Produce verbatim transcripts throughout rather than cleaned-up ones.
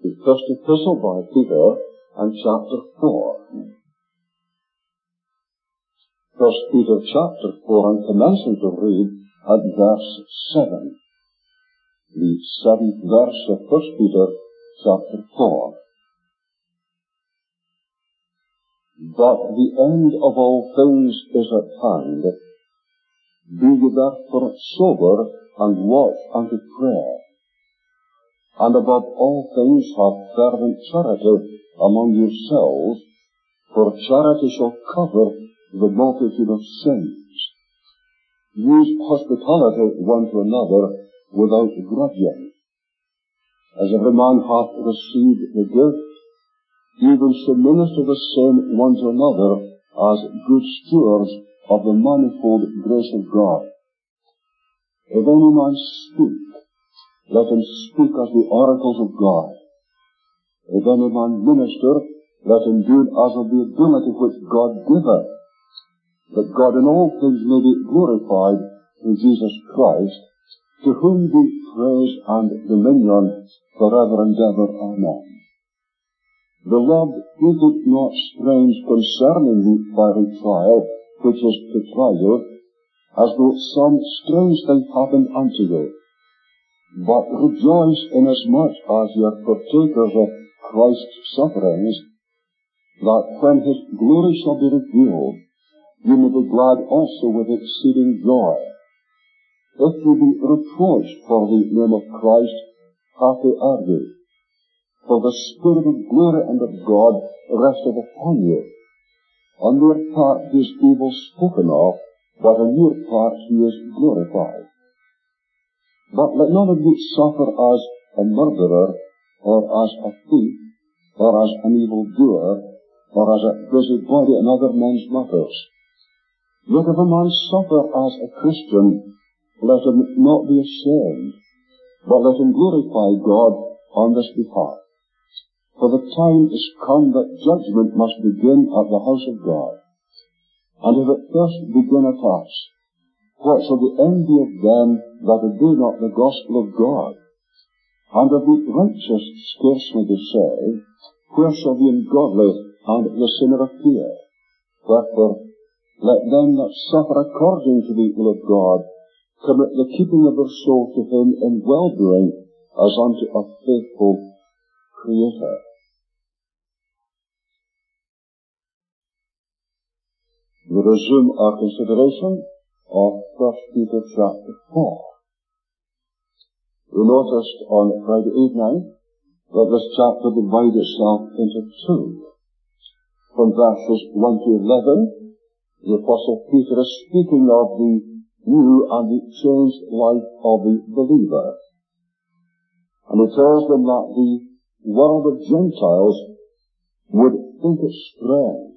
The first epistle by Peter and chapter four. First Peter chapter four, and commencing to read at verse seven. The seventh verse of First Peter chapter four. But the end of all things is at hand. Be ye therefore sober, and watch unto prayer. And above all things have fervent charity among yourselves, for charity shall cover the multitude of sins. Use hospitality one to another without grudging. As every man hath received the gift, even so minister the same one to another as good stewards of the manifold grace of God. If any man speak, let him speak as the oracles of God. If any man minister, let him do it as of the ability which God giveth, that God in all things may be glorified through Jesus Christ, to whom be praise and dominion forever and ever. Amen. Beloved, think it not strange concerning the fiery trial which is to try you, as though some strange thing happened unto you. But rejoice inasmuch as ye are partakers of Christ's sufferings, that when his glory shall be revealed, ye may be glad also with exceeding joy. If ye be reproached for the name of Christ, happy are ye. For the Spirit of glory and of God resteth upon you. On their part he is evil spoken of, but on your part he is glorified. But let none of you suffer as a murderer, or as a thief, or as an evildoer, or as a busybody in other men's matters. Yet if a man suffer as a Christian, let him not be ashamed, but let him glorify God on this behalf. For the time is come that judgment must begin at the house of God. And if it first begin at us, what shall the end be of them that obey not the gospel of God? And of the righteous scarcely be saved, where shall the ungodly and the sinner appear? Wherefore, let them that suffer according to the will of God commit the keeping of their soul to him in well-doing, as unto a faithful Creator. We resume our consideration of First Peter chapter four. We noticed on Friday evening that this chapter divides itself into two. From verses one to eleven, the Apostle Peter is speaking of the new and the changed life of the believer. And he tells them that the world of Gentiles would think it strange.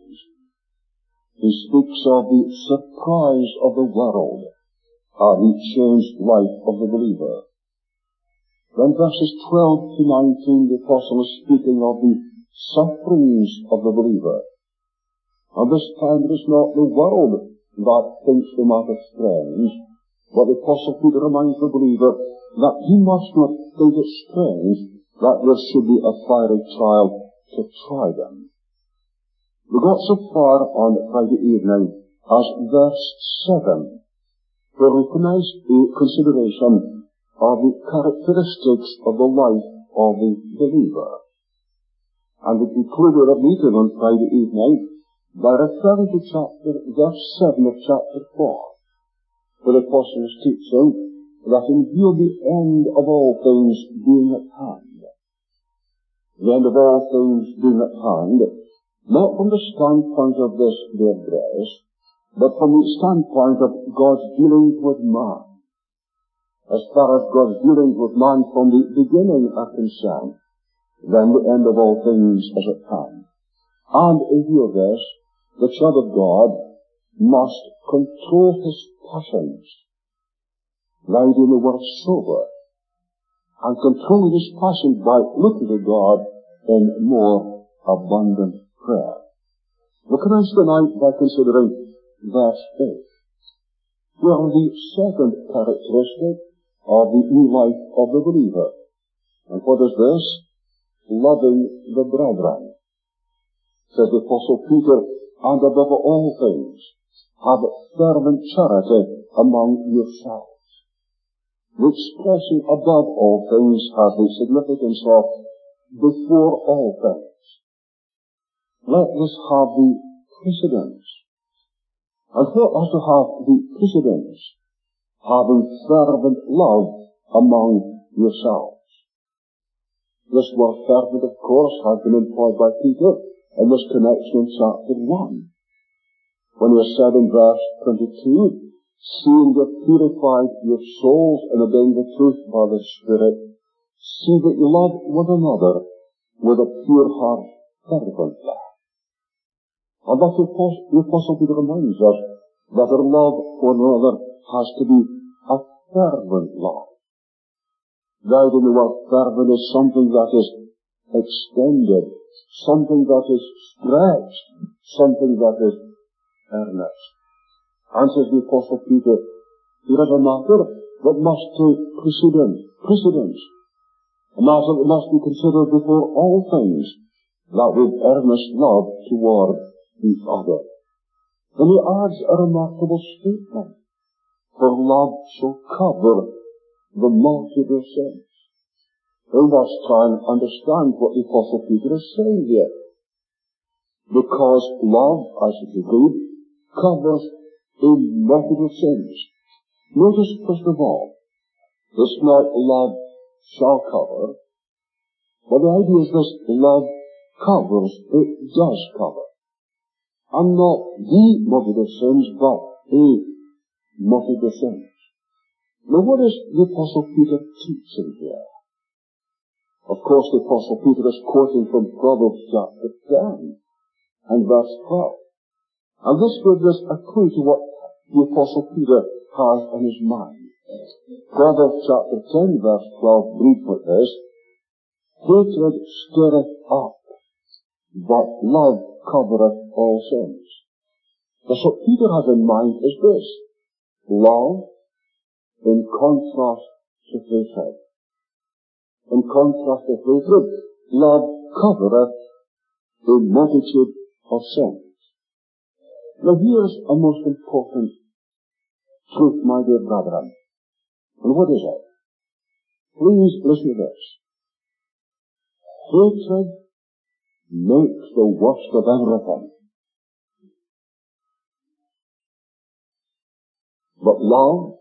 He speaks of the surprise of the world and the changed life of the believer. Then verses twelve to nineteen, the Apostle is speaking of the sufferings of the believer. And this time it is not the world that thinks the matter strange, but the Apostle Peter reminds the believer that he must not think it strange that there should be a fiery trial to try them. We got so far on Friday evening as verse seven, where we commenced a consideration of the characteristics of the life of the believer. And we concluded our meeting on Friday evening by referring to chapter, verse seven of chapter four, where the Apostle is teaching that in view of the end of all things being at hand, the end of all things being at hand, not from the standpoint of this their grace, but from the standpoint of God's dealings with man. As far as God's dealings with man from the beginning are concerned, then the end of all things is at hand. And in view of this, the child of God must control his passions, lie in the word sober, and control his passions by looking to God in more abundant prayer. We commence tonight by considering verse eight, where the second characteristic of the new life of the believer. And what is this? loving the brethren. Says the Apostle Peter, and above all things, have fervent charity among yourselves. The expression above all things has the significance of before all things. Let this have the precedence. And what has to have the precedence? Having fervent love among yourselves. This word fervent, of course, has been employed by Peter in this connection in chapter one. When he said in verse twenty-two, seeing you have purified your souls in obeying the truth by the Spirit, see that you love one another with a pure heart fervently. And that the Apostle Peter reminds us that our love for one another has to be a fervent love. Guide in the word fervent is something that is extended, something that is stretched, something that is earnest. And says the Apostle Peter, here is a matter that must take precedence, precedence. A matter that must be considered before all things, that with earnest love toward each other. And he adds a remarkable statement, for love shall cover the multitude of sins. We must try and understand what the Apostle Peter is saying here. Because love, as it is agreed, covers a multitude of sins. Notice, first of all, this not love shall cover, but the idea is this: love covers, it does cover. And not the multitude of sins, but a multitude of sins. Now what is the Apostle Peter teaching here? Of course the Apostle Peter is quoting from Proverbs chapter ten and verse twelve. And this gives us a clue to what the Apostle Peter has in his mind. Proverbs chapter ten verse twelve reads like this: hatred stirreth up, but love covereth all sins. Thus what Peter has in mind is this: love in contrast to hatred. In contrast to hatred, love covereth a multitude of sins. Now here's a most important truth, my dear brethren. And what is it? Please listen to this. Hatred makes the worst of everything. But love,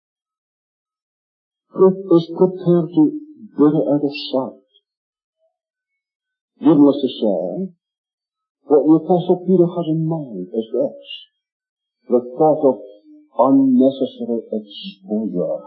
it is prepared to bear it out of sight. Needless to say, what the Apostle Peter has in mind is this: the thought of unnecessary exposure.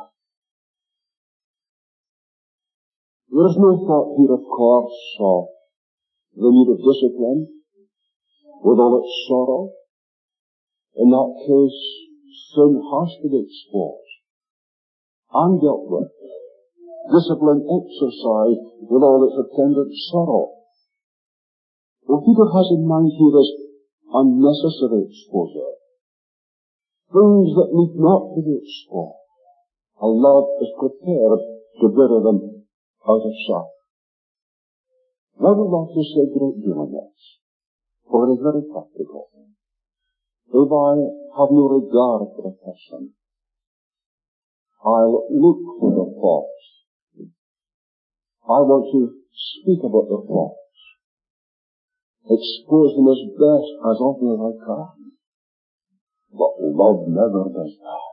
There is no thought here, of course, of the need of discipline, with all its sorrow. In that case, sin has to be exposed and dealt with. Discipline exercised with all its attendant sorrow. What Peter has in mind here is unnecessary exposure. Things that need not to be exposed. And love is prepared to bury them out of sight. Now I would like to say a great deal on this, for it is very practical. If I have no regard for a person, I'll look for their faults. I want to speak about their faults, expose them as best, as often as I can. But love never does that.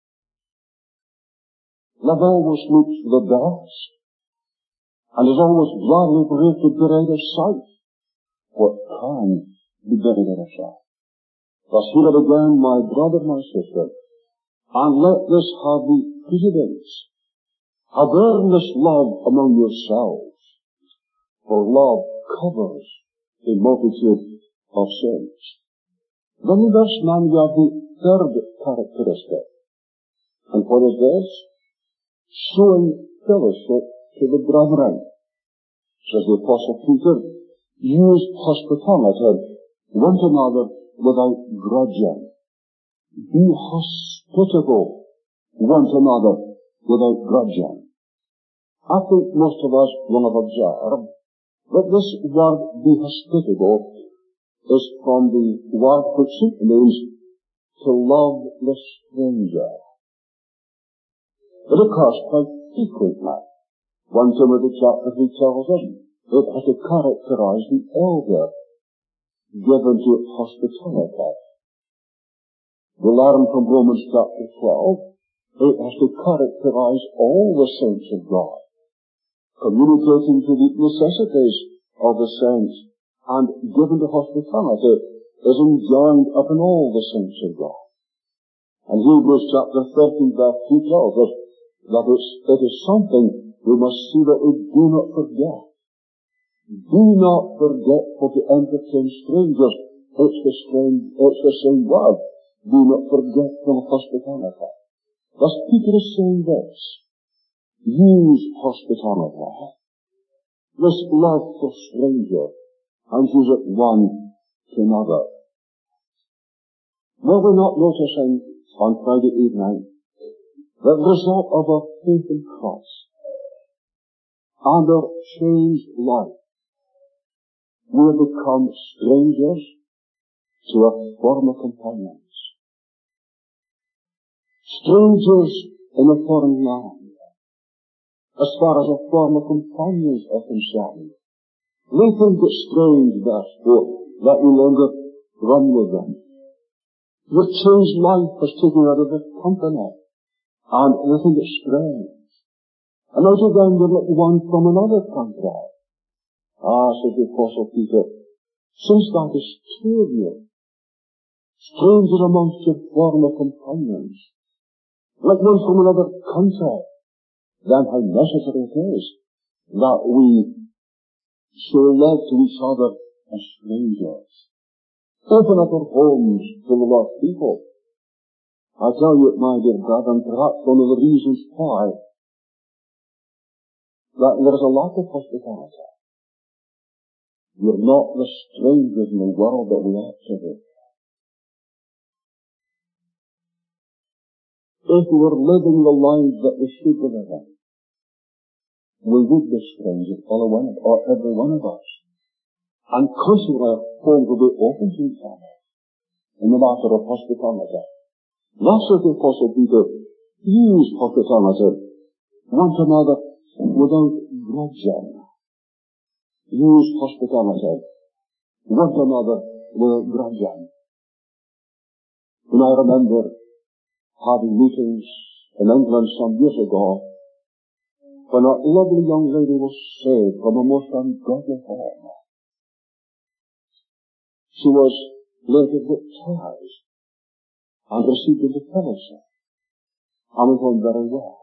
Love always looks for the best, and is always gladly prepared to bury out of sight what can be buried out of sight. Thus hear it again, my brother, my sister, and let this have the precedence. Have earnest love among yourselves, for love covers a multitude of sins. Then in verse nine we have the third characteristic. And what is this? Showing fellowship to the brethren. Says the Apostle Peter, use hospitality one to another without grudging. Be hospitable one to another without grudging. I think most of us will have observed But this word be hospitable is from the word which simply means to love the stranger. It occurs quite frequently. First Timothy chapter three tells us it has to characterize the elder given to hospitality. We learn from Romans chapter twelve, it has to characterize all the saints of God, communicating to the necessities of the saints, and given to hospitality is enjoined upon all the saints of God. And Hebrews chapter thirteen verse two tells us that it's, it is something we must see that we do not forget. Do not forget for to entertain strangers. It's the strange, it's the same word. Do not forget for hospitality. Thus Peter is saying this. Use hospitality. This love for strangers, and use it one to another. Were we not noticing on Friday evening that the result of our faith in Christ and our changed life, we have become strangers to our former companions. Strangers in a foreign land, as far as our former companions are concerned. We think it strange, therefore, that we no longer run with them. The changed life has taken out of their company, and we think it strange. And out of them we're like one from another country. Ah, says the Apostle Peter, since that is true of you, strangers amongst your former companions, like one from another country, then how necessary it is that we show love to each other as strangers. Open up our homes to the lost people. I tell you, my dear brethren, perhaps one of the reasons why that there is a lack of hospitality. We're not the strangers in the world that we ought to be. If we were living the lives that we should be living, we would be strangers, all one of, or every one of us. And constantly our homes will be open to each other in the matter of hospitality. Thus, as the Apostle Peter, use hospitality one to another without grudging. Use hospitality one to another without grudging. And I remember having meetings in England some years ago when a lovely young lady was saved from a most ungodly home. She was later baptized and received into fellowship and went on very well.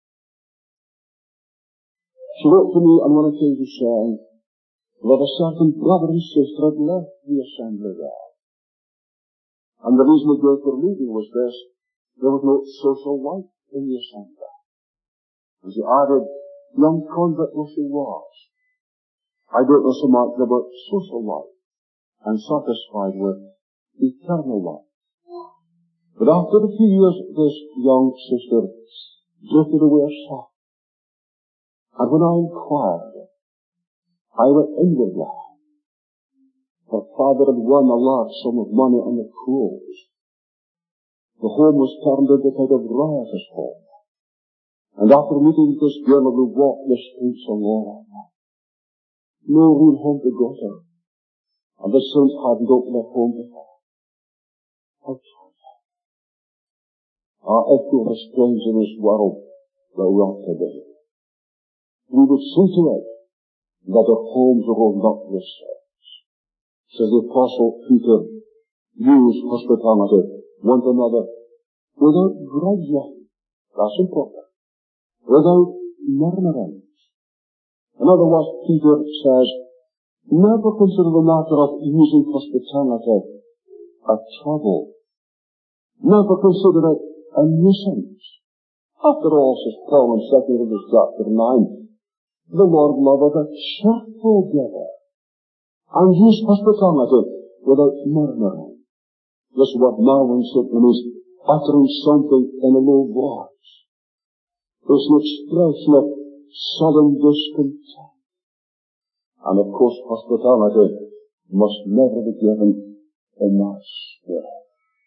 She wrote to me on one occasion saying that a certain brother and sister had left the assembly there. And the reason they gave for leaving was this: there was no social life in the assembly. And she added, young convert as she was, I don't know so much about social life, and satisfied with eternal life. But after a few years, this young sister drifted away herself. And when I inquired, I went inwardly. Her father had won a large sum of money on the cruise. The home was turned into a kind of riotous home. And after meeting this girl, we walked the streets alone. No real home to go to. And the saints hadn't opened their home to her. How terrible. Ah, if we were strange in this world, that we ought to be, we would see to it that our homes are all not the saints. Says the Apostle Peter, use hospitality one to another without grudging. That's important. Without murmurings. In other words, Peter says, never consider the matter of using hospitality a trouble. Never consider it a nuisance. After all, says Paul in Second Corinthians chapter nine, the Lord loveth a cheerful giver, and use hospitality without murmuring. This word murmuring simply means uttering something in a low voice. It's an expression of sullen discontent. And of course hospitality must never be given in that spirit.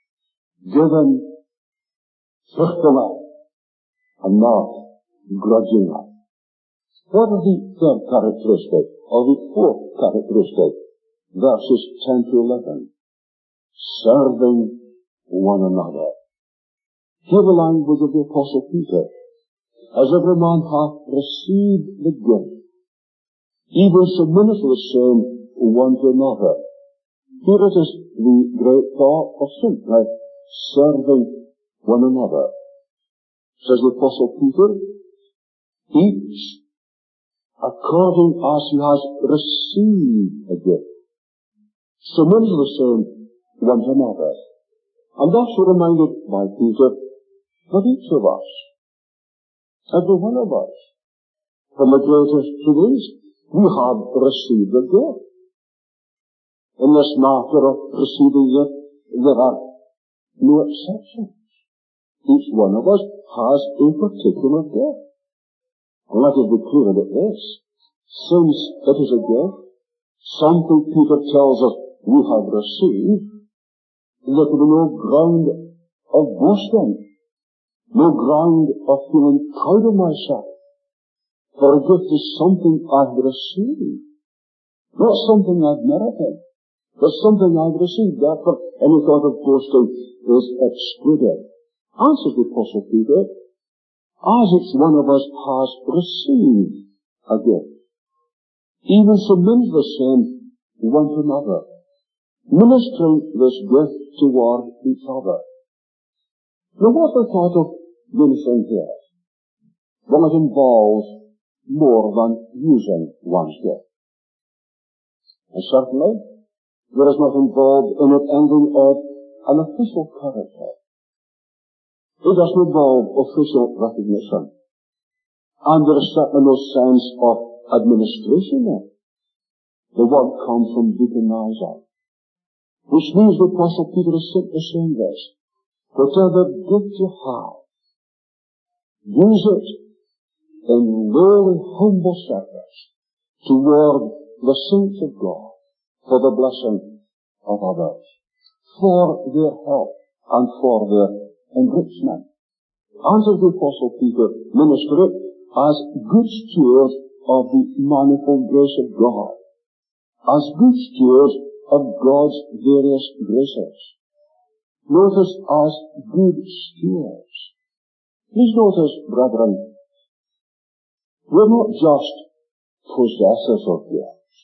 Given thriftily and not grudgingly. What is the third characteristic, or the fourth characteristic? Verses ten to eleven. Serving one another. Hear the language of the Apostle Peter. As every man hath received the gift, even so minister the same one to another. Here it is the great thought of simply serving one another. Says the Apostle Peter, each according as he has received a gift, so minister the same one to another. And thus we're reminded by Peter that each of us, every one of us, from the greatest to the least, we have received a gift. In this matter of receiving it, there are no exceptions. Each one of us has a particular gift. And let us be clear about this. Since it is a gift, something Peter tells us we have received, there can be no ground of boasting, no ground of feeling proud of myself. For a gift is something I've received, not something I've merited, but something I've received. Therefore, any thought of boasting is excluded. Answers the Apostle Peter, as each one of us has received a gift, even so minister the same one to another, ministering this gift toward each other. Now, what's the thought of ministering here? Well, it involves more than using one's gift. And certainly, there is not involved in it anything of an official character. It doesn't involve official recognition. And there is certainly no sense of administration there. The word comes from deaconizer, which means the Apostle Peter is simply saying this: whatever gift you have, use it in lowly, humble service toward the saints of God, for the blessing of others, for their help and for their enrichment. Answers the Apostle Peter, minister it as good stewards of the manifold grace of God, as good stewards of God's various graces. Notice, as good stewards. Please notice, brethren, we're not just possessors of gifts.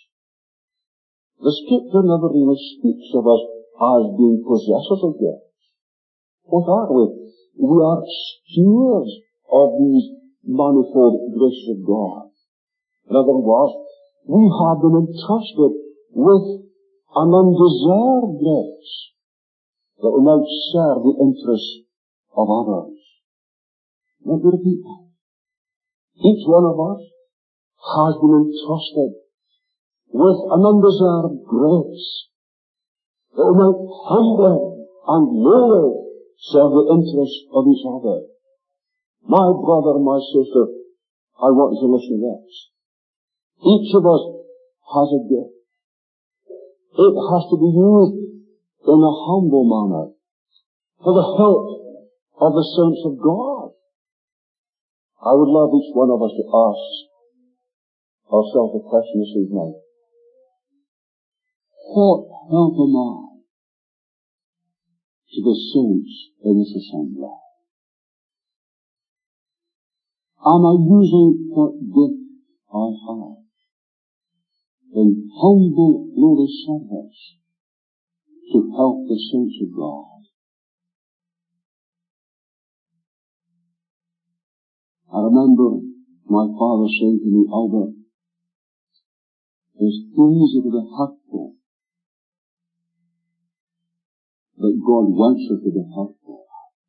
The Scripture never really speaks of us as being possessors of gifts. What are we? We are stewards of these manifold graces of God. In other words, we have been entrusted with an undeserved grace that we might serve the interests of others. Let me repeat that. Each one of us has been entrusted with an undeserved grace that we might humbly and lowly serve the interests of each other. My brother, my sister, I want you to listen to this. Each of us has a gift. It has to be used in a humble manner for the help of the saints of God. I would love each one of us to ask ourselves a question this evening. What help am I to the saints in this assembly? Am I using what gift I have in humble, lowly service to help the saints of God? I remember my father saying to me, Albert, it's easy to be hurtful, but God wants us to be hurtful.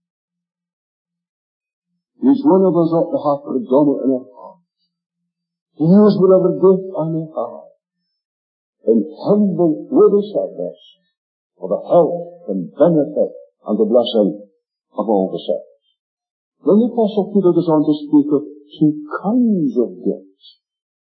Each one of us ought to have predominant in our hearts to use whatever gift I may have in humble, worthy service for the help and benefit and the blessing of all the saints. Then the Apostle Peter goes on to speak of two kinds of gifts.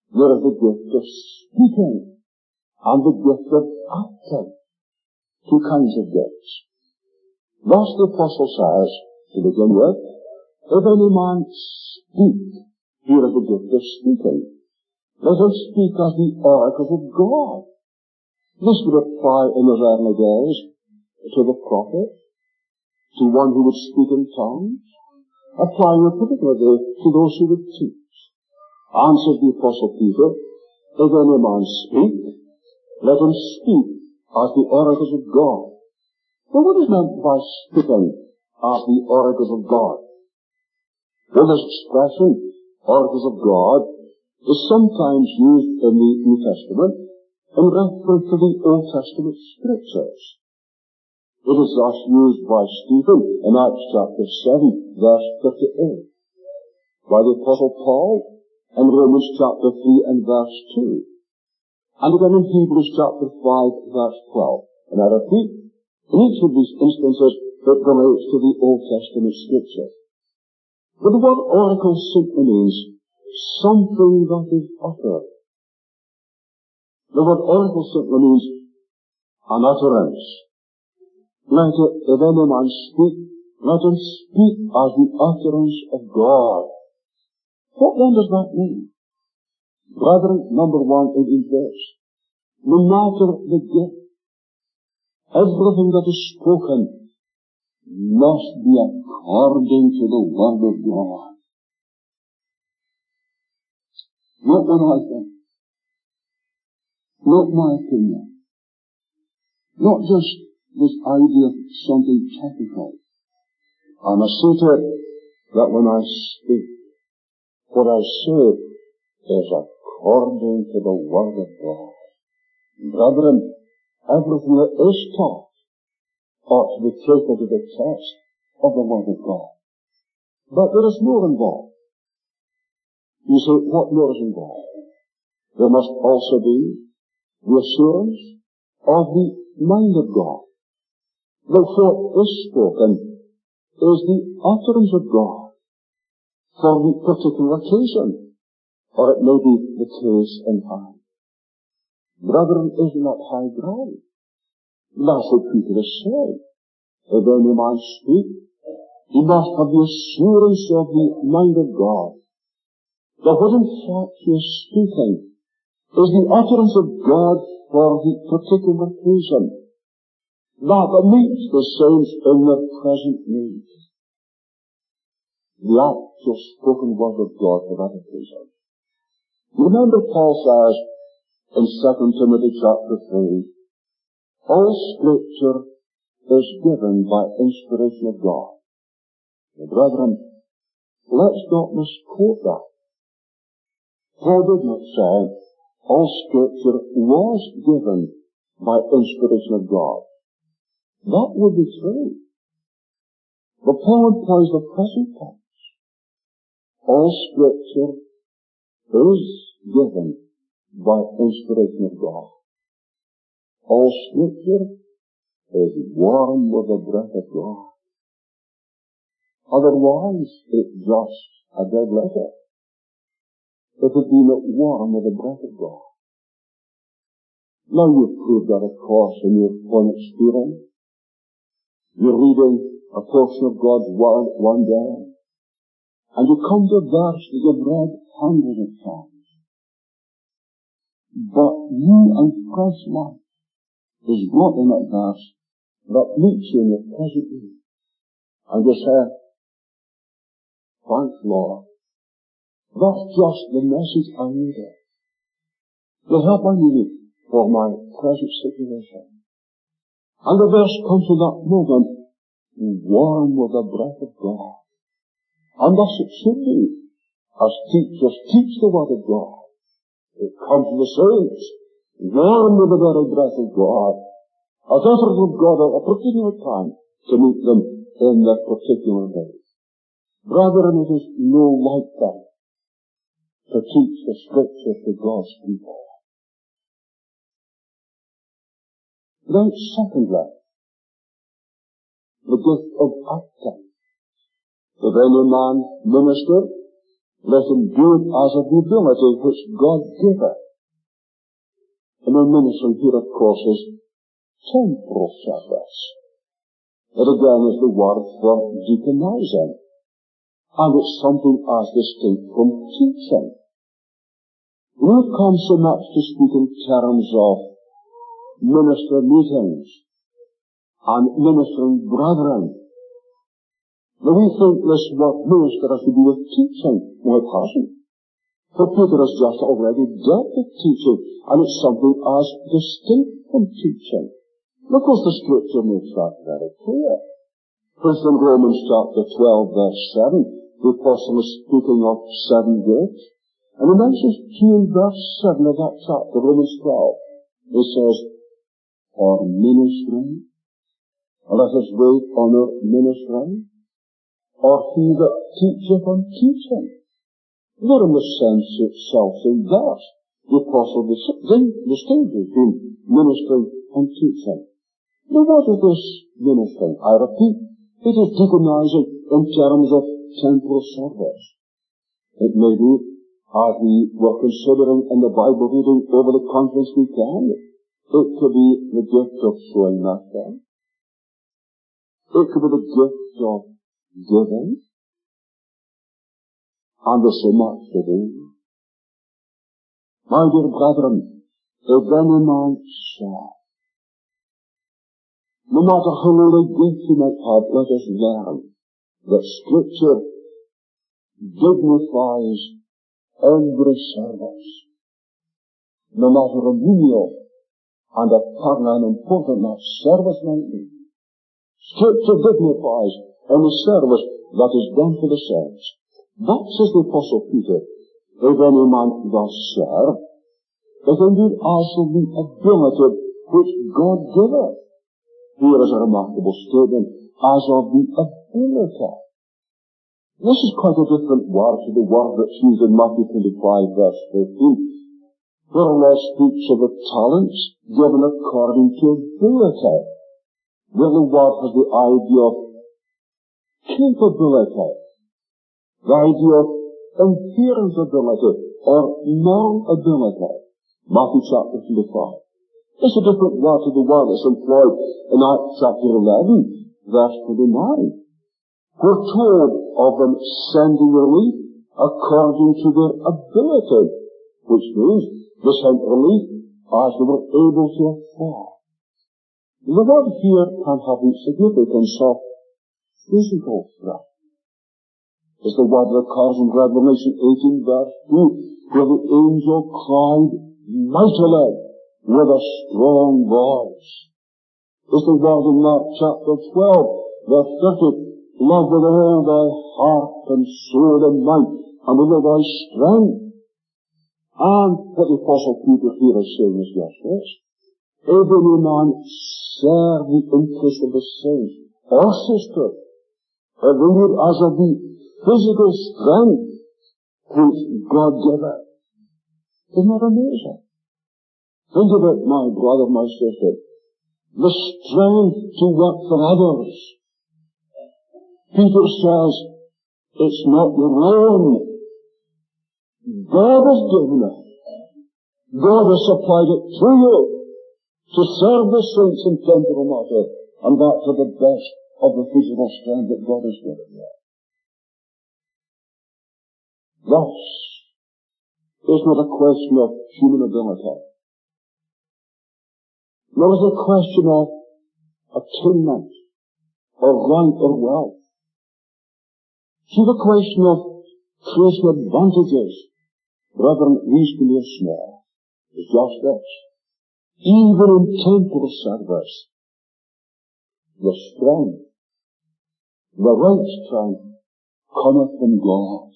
There is the gift of speaking and the gift of acting. Two kinds of gifts. Thus the Apostle says, to begin with, if any man speak, here is the gift of speaking. Let him speak as the oracles of God. This would apply in those early days to the prophet, to one who would speak in tongues, applying it particularly to those who would teach. Answered the Apostle Peter, if any man speak, let him speak as the oracles of God. Now what is meant by speaking as the oracles of God? Well, this expression, oracles of God, is sometimes used in the New Testament in reference to the Old Testament Scriptures. It is thus used by Stephen in Acts chapter seven, verse fifty-eight, by the Apostle Paul in Romans chapter three and verse two, and again in Hebrews chapter five, verse twelve. And I repeat, in each of these instances, it relates to the Old Testament Scripture. But the word oracle simply means something that is uttered. The word oracle simply means an utterance. Let it, if any man speak, let him speak as the utterance of God. What then does that mean? Brethren, number one, it is this. No matter the gift, everything that is spoken must be according to the Word of God. Not what I think. Not my opinion. Not just this idea of something technical. I must see to it that when I speak, what I say is according to the Word of God. Brethren, everything that is taught ought to be taken to the test of the Word of God. But there is more involved. You say, what more is involved? There must also be the assurance of the mind of God. That what is spoken is the utterance of God for the particular occasion, or it may be the case in time. Brethren, isn't that high ground? That's what Peter is saying. If any man speak, he must have the assurance of the mind of God. That what in fact he is speaking is the utterance of God for the particular occasion. That meets the saints in their present need. The actual spoken word of God for that occasion. Remember Paul says in Second Timothy chapter three, all Scripture is given by inspiration of God. Now, brethren, let's not misquote that. Paul did not say all Scripture was given by inspiration of God. That would be true. But Paul employs the present tense. All Scripture is given by inspiration of God. All Scripture is warm with the breath of God. Otherwise, it's just a dead letter. If it be not warm with the breath of God. Now you've proved that, of course, in your own experience. You're reading a portion of God's Word one day, and you come to a verse that you've read hundreds of times. But new and fresh life is brought in that verse that meets you in your present need. And you say, thanks, Lord. That's just the message I needed. The help I needed for my present situation. And the verse comes to that moment, warm with the breath of God. And thus it should be, as teachers teach the Word of God. It comes to the saints, warm with the very breath of God, as uttered of God at a particular time to meet them in their particular day. Brethren, it is no light thing to teach the Scripture to God's people. Then, secondly, the gift of acting. If any man minister, Let him do it as of the ability which God giveth. And the ministry here, of course, is temporal service. It again is the word for deaconizing. And it's something as distinct from teaching. We have come so much to speak in terms of minister meetings and ministering brethren. Now we think this word minister has to do with teaching. No, it hasn't. For Peter has just already dealt with teaching, and it's something as distinct from teaching. Because the Scripture makes that very clear. For instance, in Romans chapter twelve, verse seven, the Apostle is speaking of seven gifts, and he mentions two in verse seven of that chapter, Romans twelve. He says, or ministering, let us wait on our ministering, or he that teacheth on teaching. They're in the sense itself in verse. The Apostle distinguishes between ministering and teaching. Now what is this ministering? I repeat, it is deaconizing in terms of temporal service. It may be, as we were considering in the Bible reading over the conference weekend, it could be the gift of showing mercy. It could be the gift of giving. And there's so much to do. My dear brethren, if any man shall, no matter how little gift you might have, let us learn that Scripture dignifies every service, no matter how menial and apparent and important that service might be. Scripture dignifies any service that is done for the saints. That, says the Apostle Peter, if any man thus serve, if indeed also the ability which God giveth. Here is a remarkable statement, as of the ability. This is quite a different word to the word that's used in Matthew twenty-five, verse fifteen, where our Lord speaks of the talents given according to ability. Where the word has the idea of capability. The idea of inherent ability or non-ability. Matthew chapter twenty-five. It's a different word to the word that's employed in Acts chapter eleven, verse twenty-nine. We're told of them sending relief according to their ability, which means they sent relief as they were able to afford. The word here can have the significance of physical threat. It's the word that occurs in Revelation eighteen, verse two, where the angel cried mightily with a strong voice. It's the word in Mark chapter twelve, verse thirty, love with all thy heart and soul and might, and with all thy strength. And what the Apostle Peter here is saying is just this. If any man serve the interest of the saints or sister, if indeed as of the physical strength which God giveth. Isn't that amazing? Think of it, my brother, my sister. The strength to work for others. Peter says, it's not your own. God has given it. God has supplied it to you to serve the saints in temporal matter, and that to the best of the physical strength that God has given you. Thus, it's not a question of human ability. Nor is it a question of attainment, or rank, or wealth. It's not a question of creation advantages. Brethren, these can be small. It's just this. Even in temporal service, the strength, the right strength, cometh from God.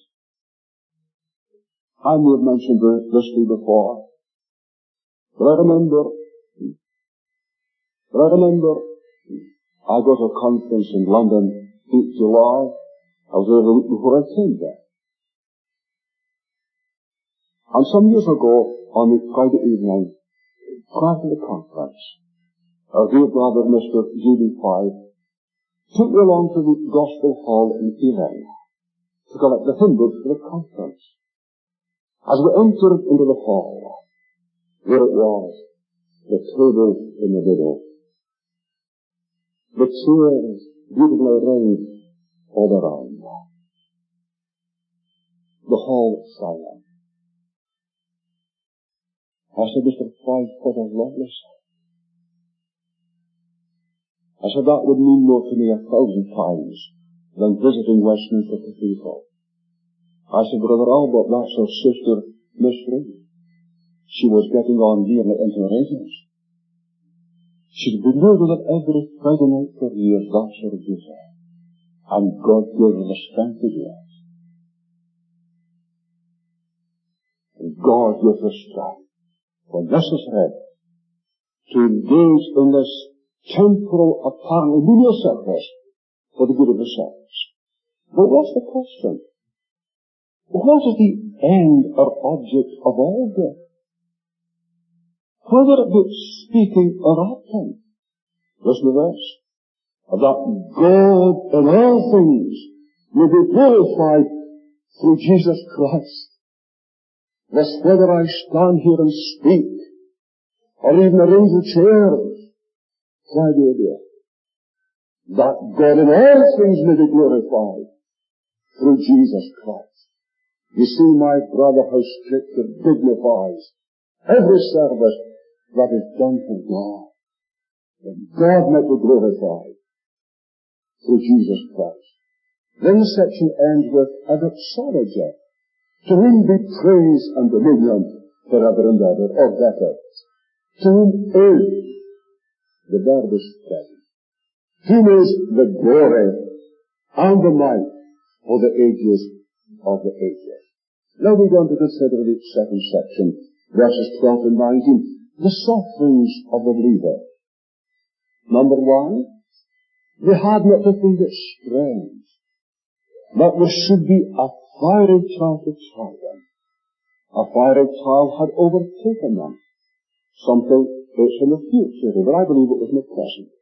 I may have mentioned this to you before, but I remember, but I remember, I got a conference in London, eighth of July, I was there the week before I came there. And some years ago, on the Friday evening, prior to the conference, our dear brother, Mister G D Five, took me along to the Gospel Hall in Ealing to collect the hymn book for the conference. As we entered into the hall, there it was, the table in the middle, the chairs beautifully arranged all around, the hall silent. I said, Mister Five, what a lovely sight. I said, that would mean more to me a thousand times than visiting Westminster Cathedral. I said, Brother Albert, that's her sister, Miss Free. She was getting on nearly into her eighties. She'd been with her every Friday night for years, that's her duty. And God gave her the strength to do it. And God gave her strength, when necessary, to engage in this temporal, apparently menial service for the good of the saints. But what's the question? What is the end or object of all this? Whether it be speaking or acting, listen to this, that God in all things may be glorified through Jesus Christ. Thus, whether I stand here and speak, or even arrange the chairs, why do I do it? That God in all things may be glorified through Jesus Christ. You see, my brother, how Scripture dignifies every service that is done for God. That God might be glorified through Jesus Christ. Then the section ends with a doxology. To whom be praise and dominion forever and ever, or better, to whom is, the verb is present, to whom is the glory and the might for the ages of the ages. Now we're going to consider the second section, verses twelve and nineteen, the sufferings of the believer. Number one, they had not to think it strange that there should be a fiery trial to try them. A fiery trial had overtaken them. Something is in the future, but I believe it was in the present.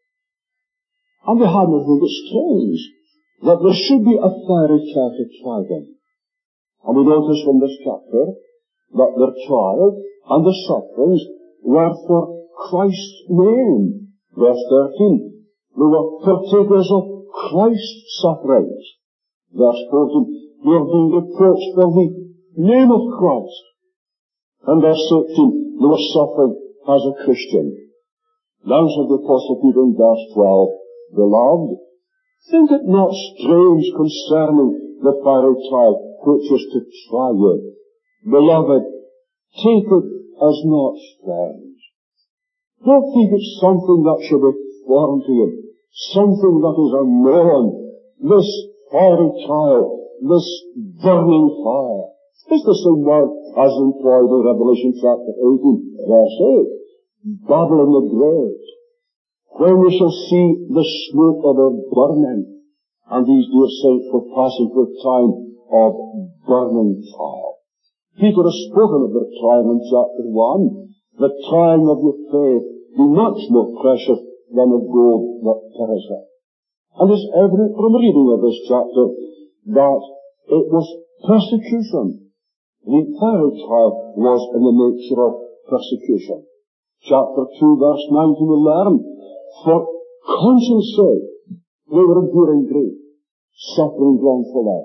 And they had not to think it strange that there should be a fiery trial to try them. And we notice from this chapter that their trial and the sufferings were for Christ's name. Verse thirteen, they were partakers of Christ's sufferings. Verse fourteen, they are being reproached for the name of Christ. And verse thirteen, they were suffering as a Christian. Now said the Apostle Peter in verse twelve, Beloved, think it not strange concerning the fiery trial which is to try you. Beloved, take it as not strange. Don't think it's something that should be foreign to you, something that is unknown. This fiery trial, this burning fire. It's the same word as employed in Revelation chapter eighteen, verse eight. Babylon the Great. When we shall see the smoke of her burning, and these dear saints were passing through a time of burning fire. Peter has spoken of their trial in chapter one. The trying of your faith be much more precious than of gold that perisheth. And it's evident from reading of this chapter that it was persecution. The fiery trial was in the nature of persecution. Chapter two, verse nine to eleven. For conscience sake, they were enduring grief, suffering wrongfully.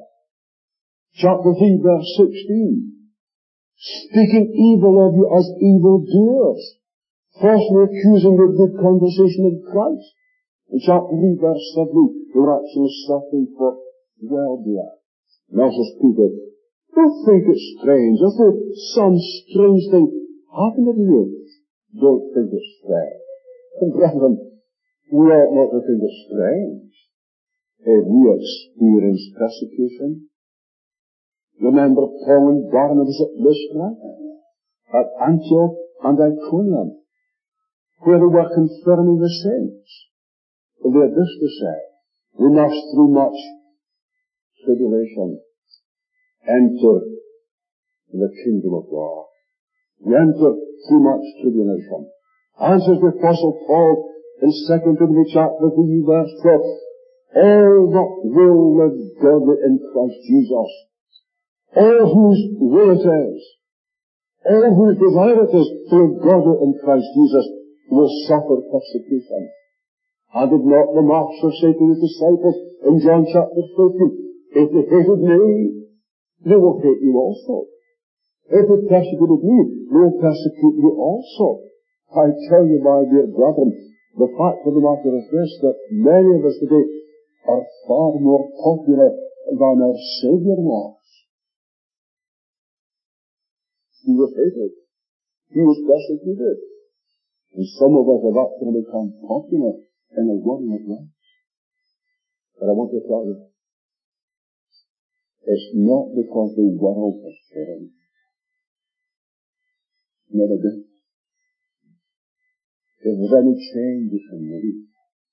Chapter three, verse sixteen. Speaking evil of you as evildoers, falsely accusing the good conversation of Christ. In chapter three, verse seven, they were actually suffering for well-being. Now says Peter, don't think it strange, as though some strange thing happened to you. Don't think it strange. And brethren, we ought not to think it strange if we experience persecution. Remember Paul and Barnabas at Lystra, at Antioch and Iconium, where they were confirming the saints. And they had this to say, we must through much tribulation enter the kingdom of God. We enter through much tribulation. Answers the Apostle Paul in Second Timothy chapter three, verse twelve, all that will live godly in Christ Jesus, all whose will it is, all whose desire it is to live godly in Christ Jesus, will suffer persecution. And did not the Master say to his disciples in John chapter fifteen, if they hated me, they will hate you also. If they persecuted me, they will persecute you also. I tell you, my dear brethren, the fact of the matter is this, that many of us today are far more popular than our Saviour was. He was hated. He was persecuted. And some of us have actually become popular in a worldly way. But I want to tell you, it's not because the world has changed. Not a bit. If there's any change, it's in me.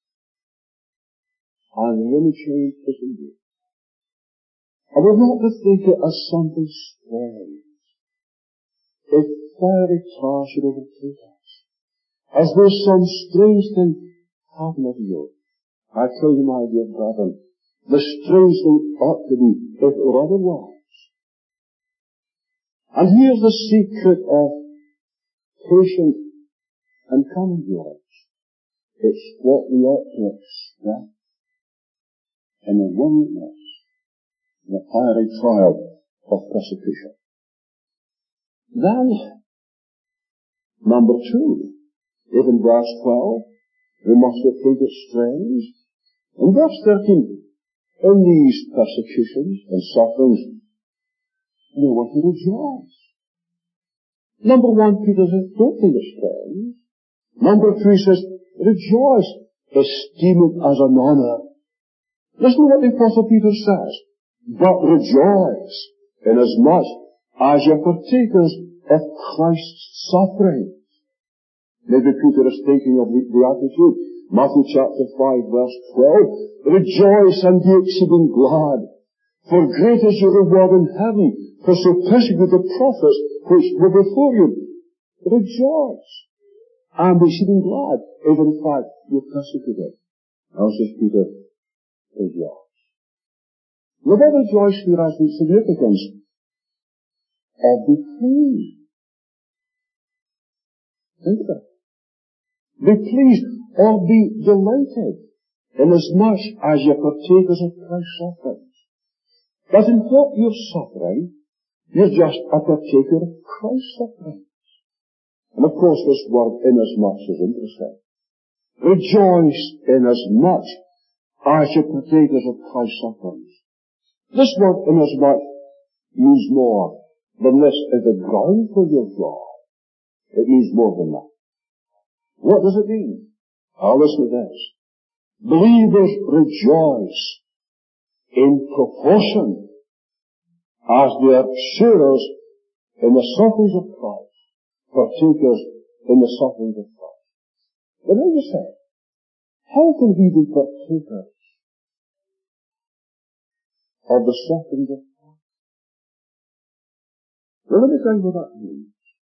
And any change is in you. I would not to think it as something strange. If fiery trial should overtake us, as though some strange thing happened to you, I tell you, my dear brethren, the strange thing ought to be if it were otherwise. And here's the secret of patience and calm endurance. It's what we ought to expect in the wilderness, in the fiery trial of persecution. Then, number two, if in verse twelve, we must not think it strange. In verse thirteen, in these persecutions and sufferings, we want to rejoice. Number one, Peter says, don't think it strange. Number three says, rejoice, esteem it as an honor. Listen to what the Apostle Peter says. But rejoice, inasmuch as you're partakers of Christ's sufferings. Maybe Peter is thinking of the, the attitude. Matthew chapter five verse twelve. Rejoice and be exceeding glad, for great is your reward in heaven, for so persecuted the prophets which were before you. Rejoice and be exceeding glad, if in fact you're persecuted. Now says Peter, rejoice. The word rejoice here has the significance of be pleased. Think of it. Be pleased or be delighted, inasmuch as you're partakers of Christ's sufferings. But in what you're suffering, you're just a partaker of Christ's sufferings. And of course this word inasmuch is interesting. Rejoice inasmuch as you're partakers of Christ's sufferings. This word inasmuch means more than this is the ground for your joy. It means more than that. What does it mean? I'll listen to this. Believers rejoice in proportion as they are sharers in the sufferings of Christ, partakers in the sufferings of Christ. But now you say, how can we be partakers of the sufferings of Christ? Well, let me tell you what that means.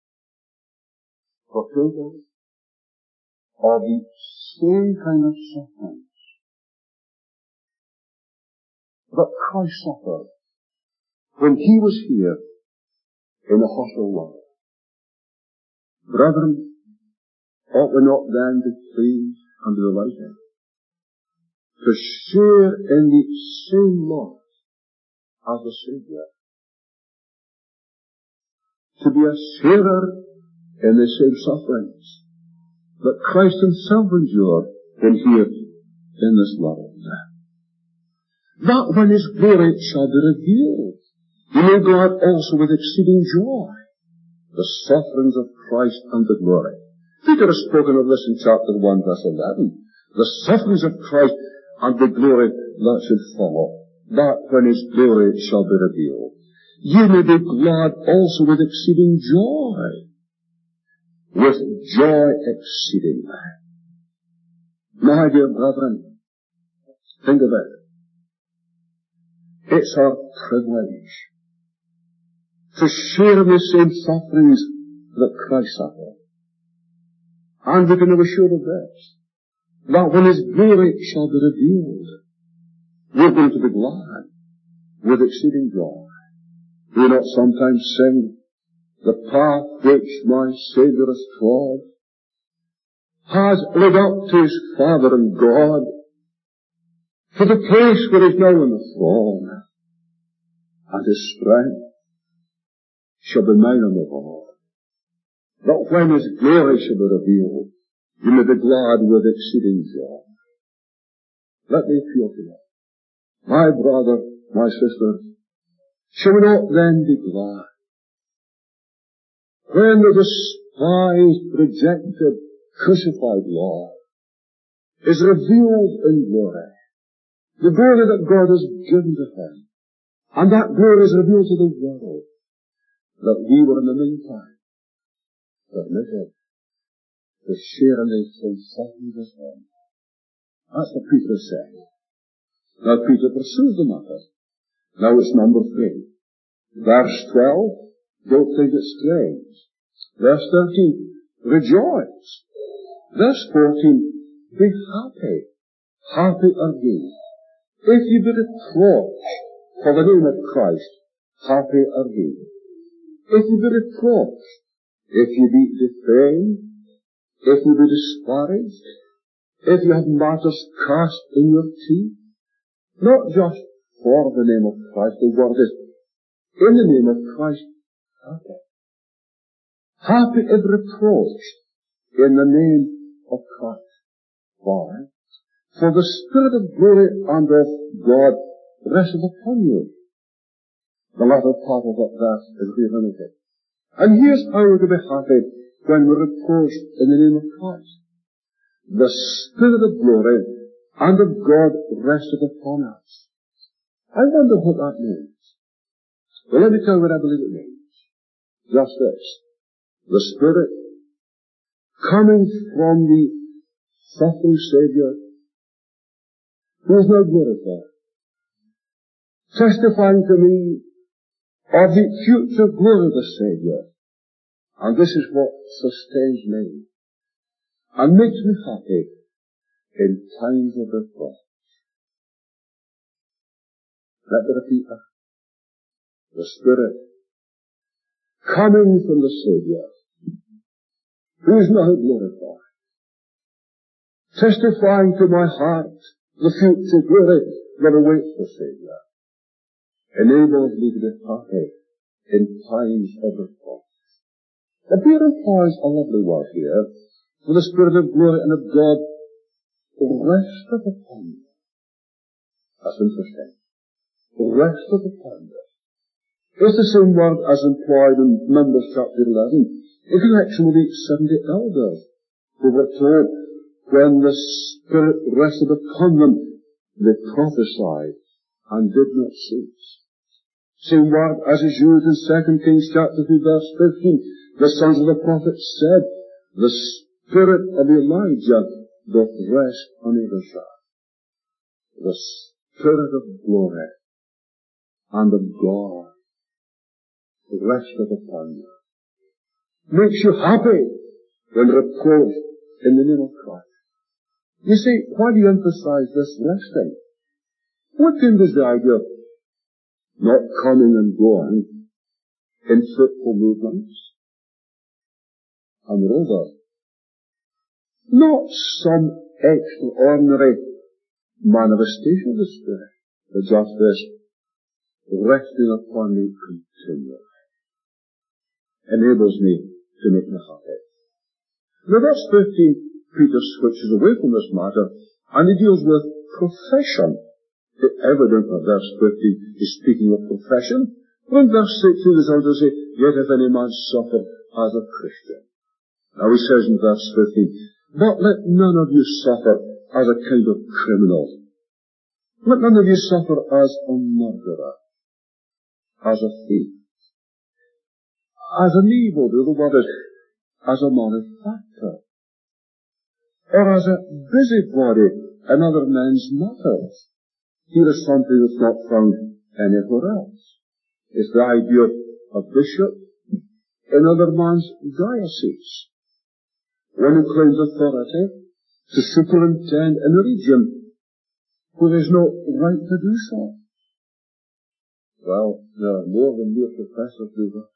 Partakers of the same kind of sufferings that Christ suffered when he was here in the hostile world. Brethren, ought we not then be pleased and be delighted to share in the same lot as the Saviour, to be a sharer in the same sufferings that Christ himself endured when here in this world. That when his glory shall be revealed, you may go out also with exceeding joy, the sufferings of Christ and the glory. Peter has spoken of this in chapter one verse eleven, the sufferings of Christ and the glory that should follow, that when his glory shall be revealed, you may be glad also with exceeding joy, with joy exceeding. My dear brethren, think of it. It's our privilege to share in the same sufferings that Christ suffered. And we can be sure of this, that when his glory shall be revealed, We're going to be glad with exceeding joy. Do you not sometimes sing, the path which my Saviour has trod has led up to his Father and God, for the place where he's now on the throne, and his strength shall be mine on the Lord. But when his glory shall be revealed, you may be glad with exceeding joy. Let me appeal to you. My brother, my sister, shall we not then be glad when the despised, rejected, crucified Lord is revealed in glory, the glory that God has given to him, and that glory is revealed to the world, that we were in the meantime permitted to share in his sufferings as him. That's what Peter is saying. Now Peter pursues the matter. Now it's number three. Verse twelve, don't think it's strange. Verse thirteen, rejoice. Verse fourteen, be happy. Happy are ye. If ye be reproached for the name of Christ, happy are ye. If ye be reproached, if ye be defamed, if ye be disparaged, if you have matters cast in your teeth, not just for the name of Christ, the word is, in the name of Christ, happy. Happy if reproached in the name of Christ. Why? For the Spirit of glory and of God resteth upon you. The latter part of that verse is re-limited. And here's how we're to be happy when we're reproached in the name of Christ. The Spirit of glory and of God resteth upon us. I wonder what that means. Well, let me tell you what I believe it means. Just this. The Spirit coming from the suffering Saviour, who is now glorified, testifying to me of the future glory of the Saviour. And this is what sustains me and makes me happy in times of reproach. Let me repeat that. The Spirit coming from the Saviour, who is now glorified, testifying to my heart the future glory that awaits the Saviour, enables me to be happy in times of reproach. The Peter employs a lovely word here, for the Spirit of glory and of God resteth upon you. That's interesting. Resteth upon you. It's the same word as employed in Numbers chapter eleven, in connection with the seventy elders, who were told, when the Spirit rested upon them, they prophesied and did not cease. Same word as is used in Second Kings chapter two verse fifteen. The sons of the prophets said, the Spirit of Elijah doth rest on Elisha. The Spirit of glory and of God resteth upon you. Makes you happy when reproached in the name of Christ. You see, why do you emphasize this resting? What hinders the idea of not coming and going in fitful movements? And moreover, not some extraordinary manifestation of the Spirit, but just this, resting upon me continually, enables me to make me happy. Now verse fifteen, Peter switches away from this matter, and he deals with profession. It's evident that verse fifteen is speaking of profession, but in verse sixteen he goes on to say, yet if any man suffer as a Christian. Now he says in verse fifteen, but let none of you suffer as a kind of criminal. Let none of you suffer as a murderer, as a thief, as an evildoer, what is, as a malefactor, or as a busybody in other men's matters. Here is something that's not found anywhere else. It's the idea of a bishop in other man's diocese. One who claims authority to superintend in a region who has no right to do so? Well, there are more than mere professors do that.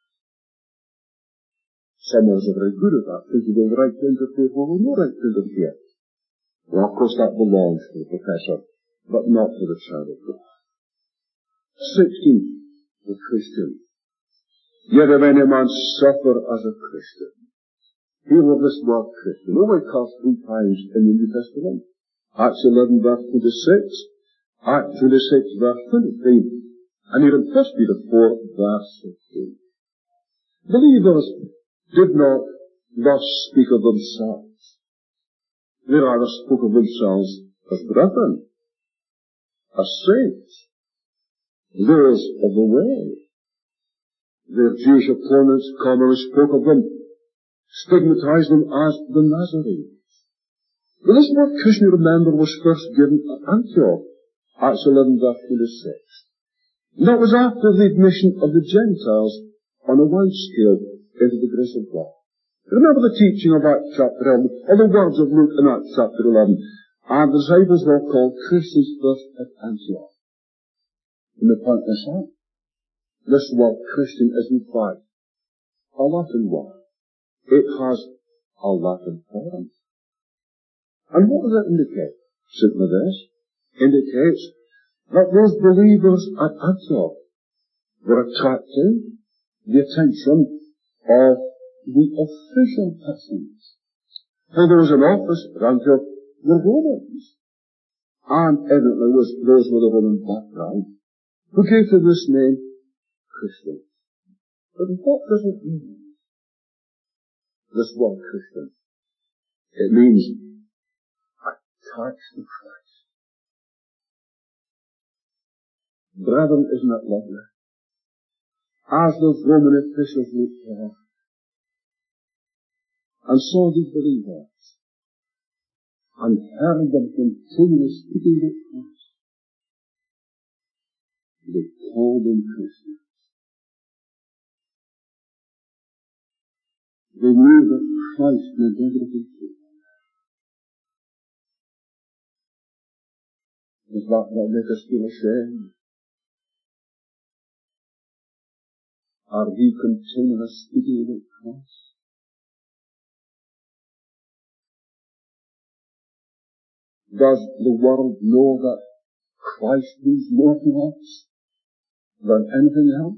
Some of us are very good at that, thinking they're the right to interfere where we've no right to interfere. Well, of course that belongs to the professor, but not to the child of God. sixteen. The Christian. Yet if any man suffer as a Christian. Hear of this word Christian. Only cast three times in the New Testament. Acts eleven verse twenty-six, Acts twenty-six verse twenty-three, and here in First Peter four verse fifteen. Believers did not thus speak of themselves. They rather spoke of themselves as brethren, as saints, those of the way. Their Jewish opponents commonly spoke of them, stigmatized them as the Nazarenes. Well, this word Christian, remember, was first given at Antioch, Acts eleven verse twenty-six. And that was after the admission of the Gentiles on a wide scale into the grace of God. Remember the teaching of Acts chapter eleven, or the words of Luke in Acts chapter eleven. And the disciples were called Christians first at Antioch. And the point is that this word Christian is in fact a Latin word. It has a Latin form. And what does it indicate? Simply this. Indicates that those believers at Antioch were attracting the attention of the official persons. For those in office at Antioch were Romans. And evidently was those with a Roman background who gave to this name Christians. But what does it mean? This word Christian. It means attached to Christ. Brethren, isn't that lovely? As those Roman officials looked there and saw these believers and heard them continually speaking with Christ, they called them Christians. They knew that Christ meant everything to them. Does that not make us feel ashamed? Are we continually speaking about Christ? Does the world know that Christ means more to us than anything else?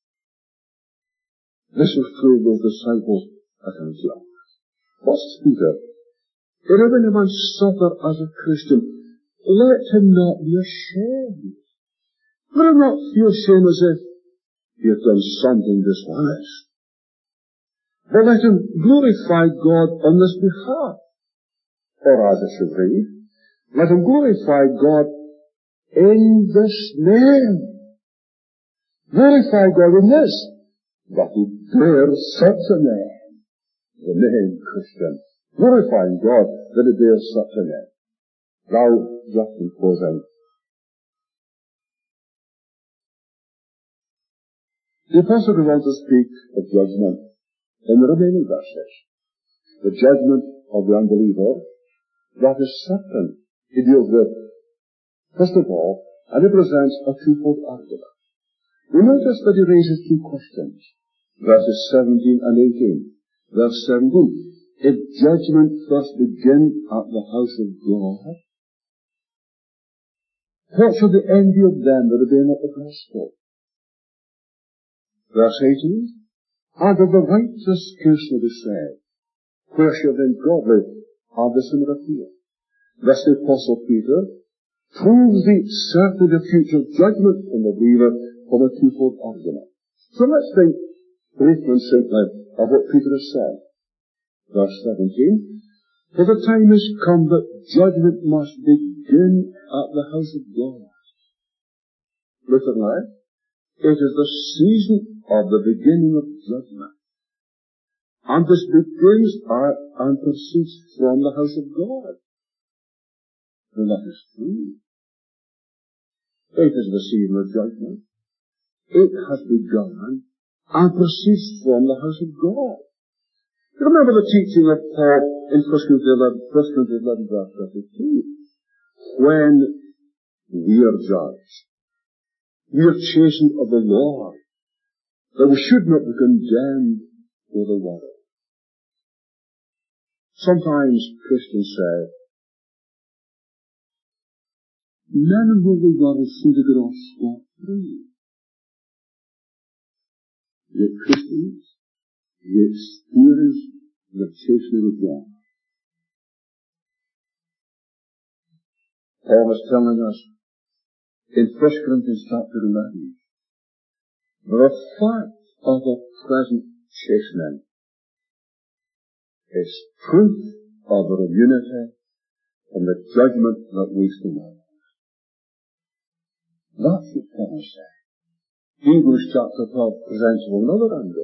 This was true of those disciples at Antioch. What's Peter? If any man suffer as a Christian, let him not be ashamed. Let him not feel shame as if he had done something dishonest. But let him glorify God on this behalf. Or as it should read, let him glorify God in this name. Glorify God in this, that he bears such a name. The name Christian. Glorifying God that he bears such a name. Now, just in closing, the Apostle goes on to speak of judgment in the remaining verses. The judgment of the unbeliever, that is certain. He deals with, first of all, and he presents a twofold argument. We notice that he raises two questions, verses seventeen and eighteen. Verse seventeen, if judgment first begin at the house of God, what shall the end be of them that obey not the gospel? Verse eighteen, and of the righteous scarcely be said, where shall the ungodly have the similar appeal? Thus the Apostle Peter proves the certainty of future judgment from the believer from a twofold argument. So let's think briefly and simply of what Peter has said. Verse seventeen, for the time is come that judgment must begin at the house of God. Literally, it is the season of the beginning of judgment. And this begins at and proceeds from the house of God. And that is true. It is the season of judgment. It has begun and proceeds from the house of God. You remember the teaching of Paul in First Corinthians eleven, verse thirty-two, when we are judged. We are chastened of the Lord, that we should not be condemned with the world. Sometimes Christians say, men and women of the world seem to get off scot-free. Yet Christians, they experience the chastening of God. Paul was telling us in First Corinthians chapter eleven, the fact of the present chastening is proof of our immunity from the judgment that waits to come. That's what Paul said. Hebrews chapter twelve presents another angle.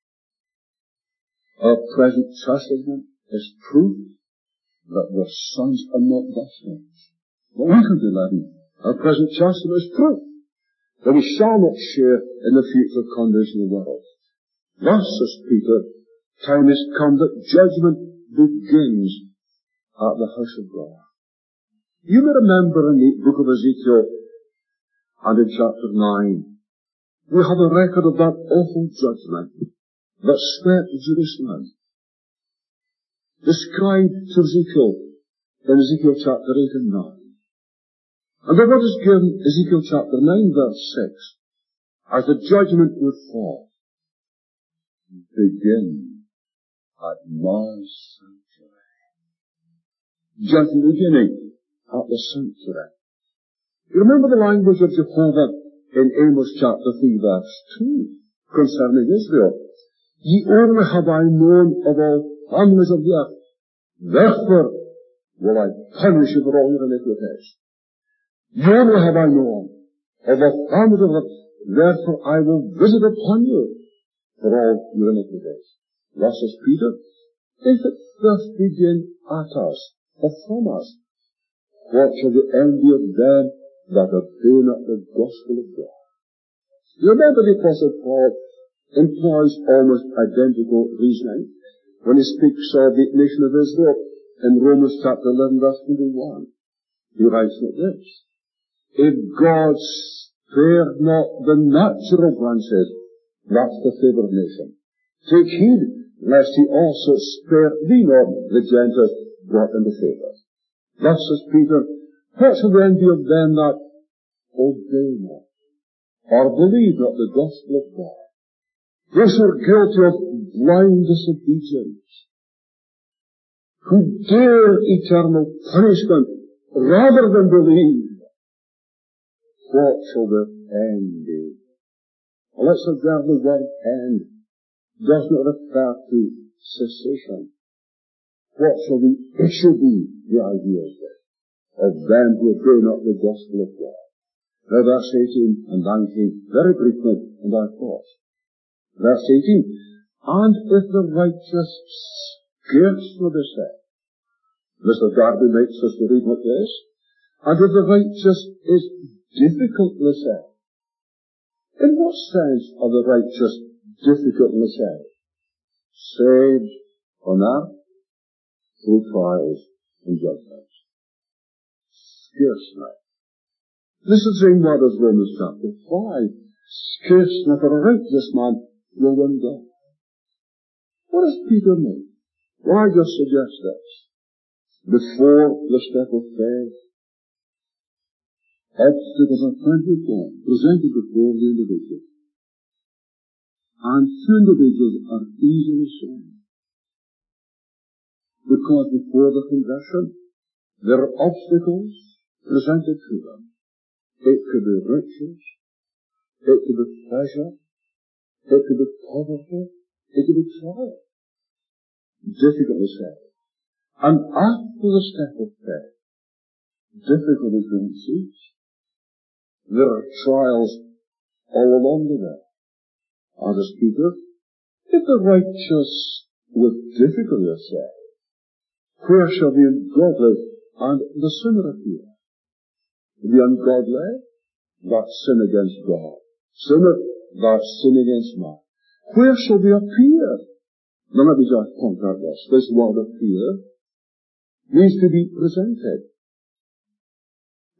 Our present chastisement is proof that we're sons and not bastards. But we can do eleven. Our present chastisement is proof that we shall not share in the future condition of the world. Thus, says Peter, time has come that judgment begins at the house of God. You may remember in the book of Ezekiel and in chapter nine, we have a record of that awful judgment that swept Jerusalem, described to Ezekiel in Ezekiel chapter eight and nine. And the word is given Ezekiel chapter nine verse six, as the judgment would fall. Begin at my sanctuary. Gentle beginning at the sanctuary. You remember the language of Jehovah in Amos chapter three verse two concerning Israel. Ye only have I known of all families of the earth, therefore will I punish you for all your iniquities. Ye only have I known of all families of the earth, therefore I will visit upon you for all your iniquities. Thus says Peter, if it first begin at us, or from us, what shall the end be of them that obey not the gospel of God? You remember the Apostle Paul employs almost identical reasoning when he speaks of the nation of Israel in Romans chapter eleven verse twenty-one. He writes like this, if God spared not the natural branches, that's the favoured nation, take heed lest he also spare thee not, the Gentiles brought into favour. Thus says Peter, what shall the end be of them that obey not, or believe not the gospel of God? Those who are guilty of blind disobedience, who dare eternal punishment rather than believe, what shall their end be? Well, let's observe the word end does not refer to cessation. What shall the issue be? The idea is this, of them who obey not the gospel of God. Now verse eighteen and nineteen, very briefly, and I pause. Verse eighteen, and if the righteous scarcely be saved. Mister Darby makes us to read like this, and if the righteous is difficultly saved. In what sense are the righteous difficultly saved? Saved on earth through trials and judgments. Scarcely. This is the same word as Romans chapter five. Scarcely for a righteous man will win God. What does Peter mean? Well, I just suggest this. Before the step of faith, obstacles are plenty upon, presented before the individual. And two individuals are easily saved. Because before the conversion, there are obstacles presented to them. It could be riches, it could be pleasure, it could be poverty, it could be trial. Difficulty saved. And after the step of faith, difficulties don't cease. There are trials all along the way. And as Peter, if the righteous with difficulty are saved, where shall the ungodly and the sinner appear? The ungodly, that sin against God. Sinner, that sin against man. Where shall they appear? Now let me just point out this. This word appear means to be presented.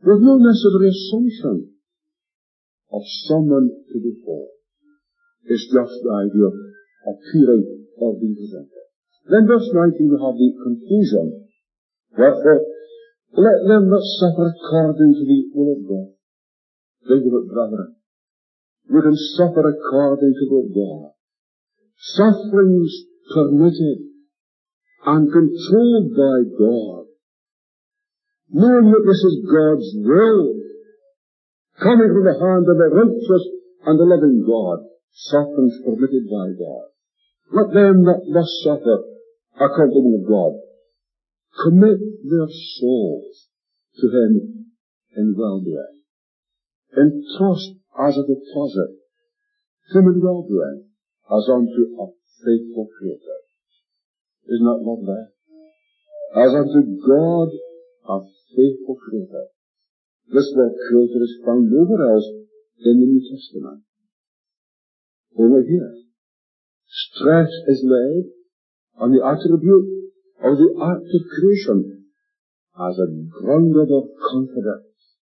with no necessary assumption of someone to be whole. It's just the idea of appearing or being presented. Then verse nineteen we have the conclusion. Wherefore, let them that suffer according to the will of God. Think of it, brethren. We can suffer according to the will of God. Sufferings permitted and controlled by God. Knowing that this is God's will, coming from the hand of a righteous and a loving God, sufferings permitted by God. Let them that thus suffer according to the will of God commit their souls to Him in well-doing. Entrust as a deposit to Him in well-doing, as unto a faithful Creator. Isn't that lovely? As unto God, a faithful Creator. This word Creator is found nowhere else in the New Testament. Only here. Stress is laid on the attribute of the act of creation as a ground of our confidence.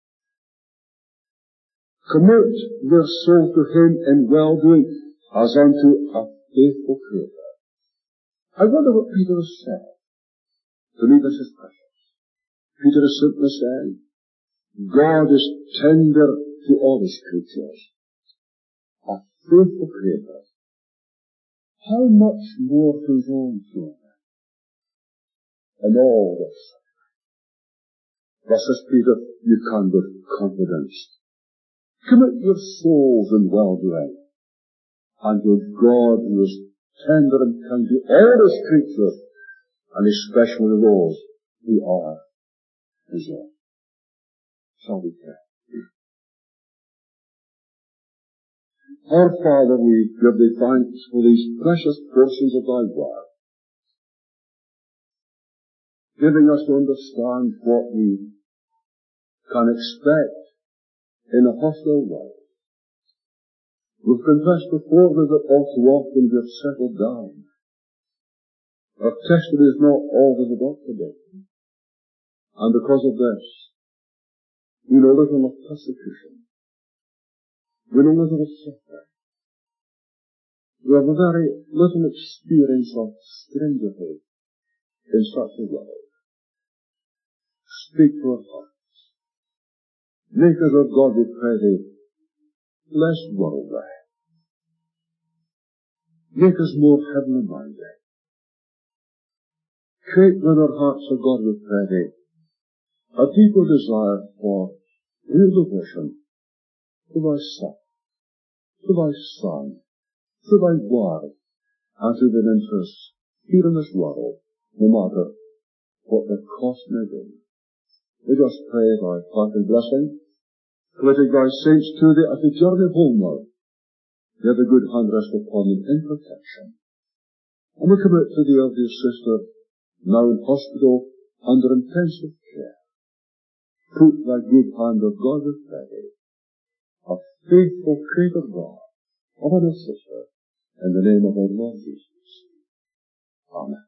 Commit their soul to Him in well-doing as unto a faithful Creator. I wonder what Peter has said. To me this is precious. Peter is simply saying, God is tender to all His creatures. A faithful Creator. How much more to His own children? And all this. Thus says Peter, you can with confidence commit your souls in well-doing unto God who is tender and kind to all His creatures, and especially those who are His own. Shall we pray? Our Father, we give Thee thanks for these precious portions of Thy Word, giving us to understand what we can expect in a hostile world. We've confessed before Thee that all too often we have settled down. Our testimony is not all that it ought to be. And because of this, we know little of persecution. We know little of suffering. We have a very little experience of strangerhood in such a world. Speak to our hearts. Make us, O God, we pray Thee, less worldly. Make us more heavenly minded. Create within our hearts, O God, we pray Thee, a deeper desire for real devotion to Thy Son, to Thy Son, to Thy Word, and to Thine interests here in this world, no matter what the cost may be. We just pray Thy hearty blessing, committing Thy saints to Thee at the journey homeward. May the good hand rest upon them in protection. And we commit to Thee, our dear sister, now in hospital under intensive care. Put Thy good hand, O God, we pray Thee, a faithful Creator God of our sister, in the name of our Lord Jesus. Amen.